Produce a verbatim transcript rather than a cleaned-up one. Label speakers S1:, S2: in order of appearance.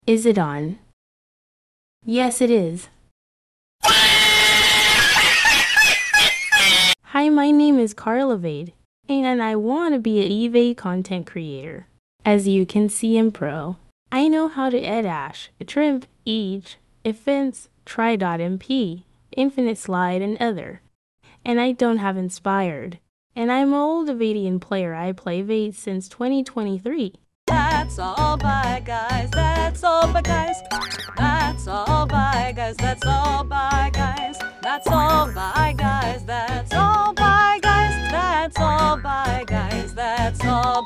S1: Is it on? Yes, it is. Hi, my name is Carlavade, and I want to be an eBay content creator. As you can see in Pro, I know how to edit Ash, trim, each, events, try.mp, infinite slide, and other. And I don't have inspired. And I'm an old Vadian player. I play Vade since twenty twenty-three.
S2: That's all bye guys, that's all bye guys. That's all bye guys, that's all bye guys. That's all bye guys, that's all bye guys. That's all bye guys, that's all